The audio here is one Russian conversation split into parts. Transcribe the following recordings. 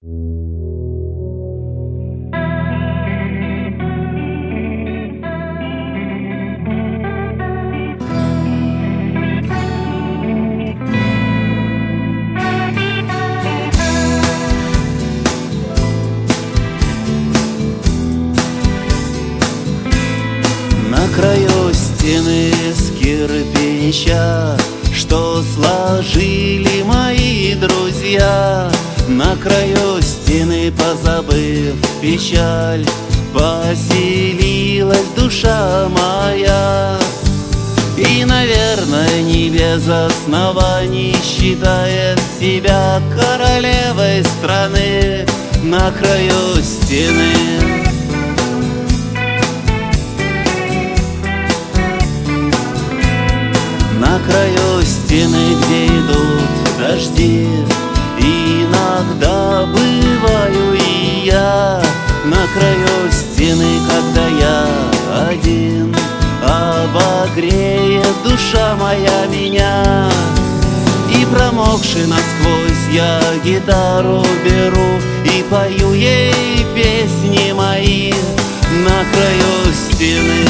На краю стены из кирпича, что сложили мои друзья. На краю стены, позабыв печаль, поселилась душа моя. И, наверное, не без оснований считает себя королевой страны. На краю стены на краю стены, где идут дожди, иногда бываю и я. На краю стены, когда я один, обогреет душа моя меня. И промокший насквозь я гитару беру и пою ей песни мои. На краю стены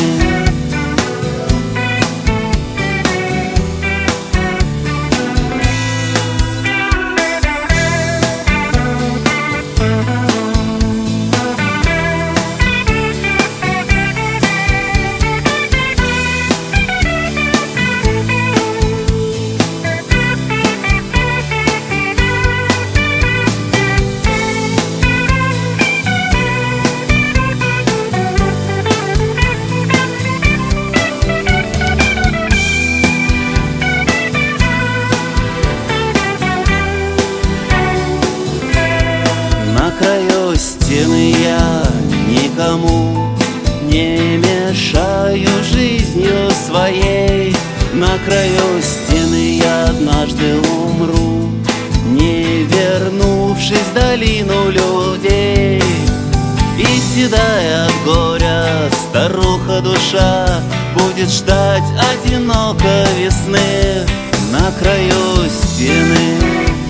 стены я никому не мешаю жизнью своей. На краю стены я однажды умру, не вернувшись в долину людей. И седая от горя старуха душа будет ждать одиноко весны. На краю стены